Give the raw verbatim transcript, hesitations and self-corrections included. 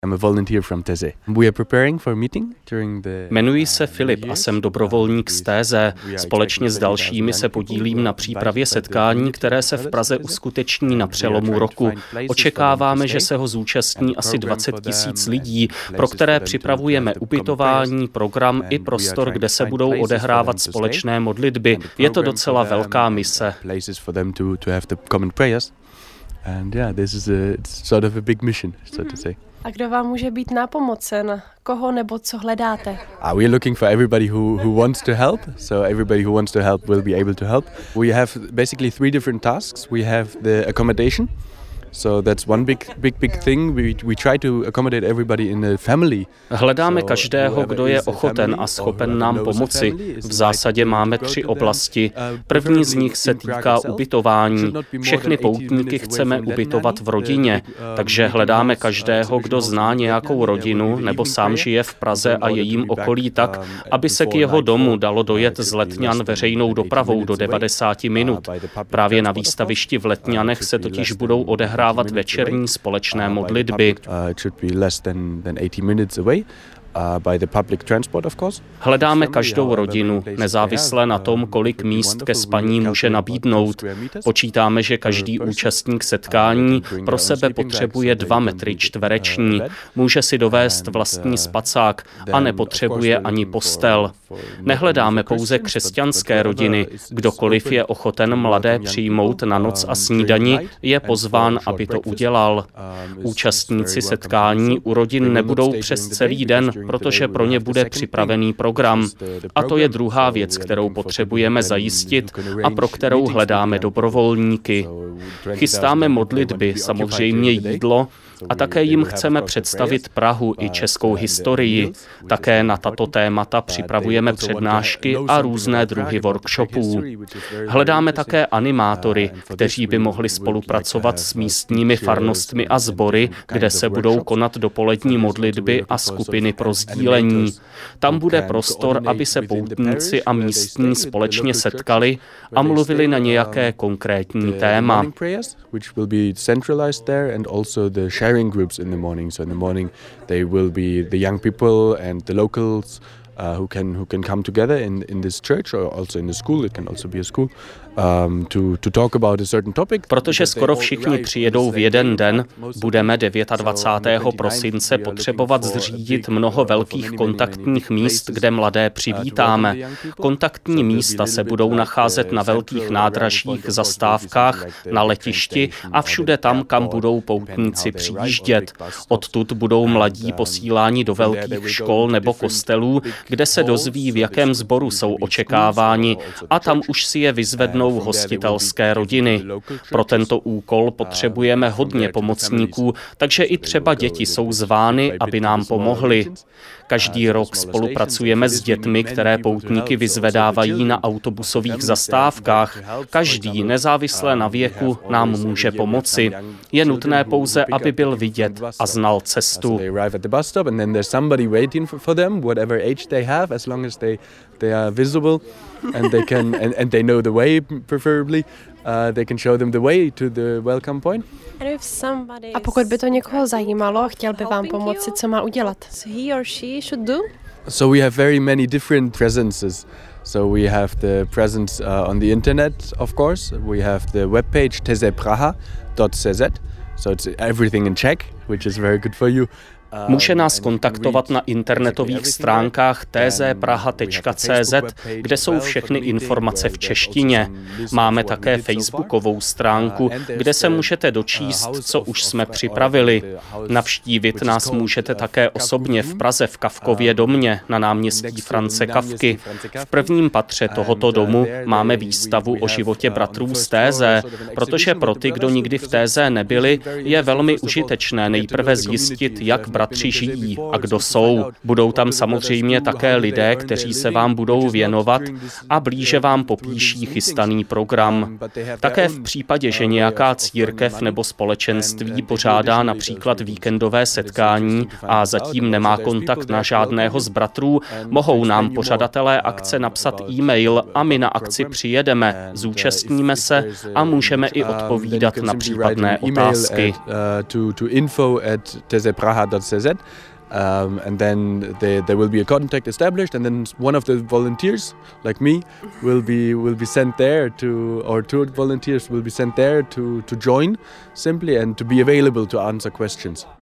I'm a volunteer from T E Z E. We are preparing for a meeting during the Jmenuji se Filip a jsem dobrovolník z T E Z E. Společně s dalšími se podílím na přípravě setkání, které se v Praze uskuteční na přelomu roku. Očekáváme, že se ho zúčastní asi dvacet tisíc lidí, pro které připravujeme ubytování, program i prostor, kde se budou odehrávat společné modlitby. Je to docela velká mise. And yeah, this is a, it's sort of a big mission, so to say. A kdo vám může být nápomocen? Koho nebo co hledáte? Uh, we are looking for everybody who, who wants to help. So everybody who wants to help will be able to help. We have basically three different tasks. We have the accommodation. So that's one big, big, big thing. We, we try to accommodate everybody in a family. Hledáme každého, kdo je ochoten a schopen nám pomoci. V zásadě máme tři oblasti. První z nich se týká ubytování. Všechny poutníky chceme ubytovat v rodině, takže hledáme každého, kdo zná nějakou rodinu nebo sám žije v Praze a jejím okolí tak, aby se k jeho domu dalo dojet z Letňan veřejnou dopravou do devadesát minut. Právě na výstavišti v Letňanech se totiž budou odehrávat večerní společné modlitby. By the public transport, of course. Hledáme každou rodinu, nezávisle na tom, kolik míst ke spaní může nabídnout. Počítáme, že každý účastník setkání pro sebe potřebuje dva metry čtvereční. Může si dovést vlastní spacák a nepotřebuje ani postel. Nehledáme pouze křesťanské rodiny. Kdokoliv je ochoten mladé přijmout na noc a snídani, je pozván, aby to udělal. Účastníci setkání u rodin nebudou přes celý den, protože pro ně bude připravený program. A to je druhá věc, kterou potřebujeme zajistit a pro kterou hledáme dobrovolníky. Chystáme modlitby, samozřejmě jídlo, a také jim chceme představit Prahu i českou historii. Také na tato témata připravujeme přednášky a různé druhy workshopů. Hledáme také animátory, kteří by mohli spolupracovat s místními farnostmi a sbory, kde se budou konat dopolední modlitby a skupiny pro sdílení. Tam bude prostor, aby se poutníci a místní společně setkali a mluvili na nějaké konkrétní téma. Sharing groups in the morning. So in the morning they will be the young people and the locals uh, who can who can come together in in this church or also in the school. It can also be a school. Um, to, to talk about a certain topic. Protože skoro všichni přijedou v jeden den, budeme dvacátého devátého prosince potřebovat zřídit mnoho velkých kontaktních míst, kde mladé přivítáme. Kontaktní místa se budou nacházet na velkých nádražích, zastávkách, na letišti a všude tam, kam budou poutníci přijíždět. Odtud budou mladí posíláni do velkých škol nebo kostelů, kde se dozví, v jakém sboru jsou očekáváni, a tam už si je vyzvednou hostitelské rodiny. Pro tento úkol potřebujeme hodně pomocníků, takže i třeba děti jsou zvány, aby nám pomohly. Každý rok spolupracujeme s dětmi, které poutníky vyzvedávají na autobusových zastávkách. Každý, nezávisle na věku, nám může pomoci. Je nutné pouze, aby byl vidět a znal cestu. And they can and, and they know the way, preferably uh, they can show them the way to the welcome point. A pokud by to někoho zajímalo, chtěl by vám pomoci, co má udělat? He or she should do? So we have very many different presences. So we have the presence uh, on the internet, of course. We have the webpage tezepraha dot c z. So it's everything in Czech, which is very good for you. Může nás kontaktovat na internetových stránkách t z praha tečka c z, kde jsou všechny informace v češtině. Máme také facebookovou stránku, kde se můžete dočíst, co už jsme připravili. Navštívit nás můžete také osobně v Praze v Kafkově domě na náměstí France Kafky. V prvním patře tohoto domu máme výstavu o životě bratrů z T Z, protože pro ty, kdo nikdy v T Z nebyli, je velmi užitečné nejprve zjistit, jak bratři žijí a kdo jsou. Budou tam samozřejmě také lidé, kteří se vám budou věnovat a blíže vám popíší chystaný program. Také v případě, že nějaká církev nebo společenství pořádá například víkendové setkání a zatím nemá kontakt na žádného z bratrů, mohou nám pořadatelé akce napsat e-mail a my na akci přijedeme, zúčastníme se a můžeme i odpovídat na případné otázky. C Z. Um, and then they, there will be a contact established, and then one of the volunteers, like me, will be will be sent there to, or two volunteers will be sent there to to join simply and to be available to answer questions.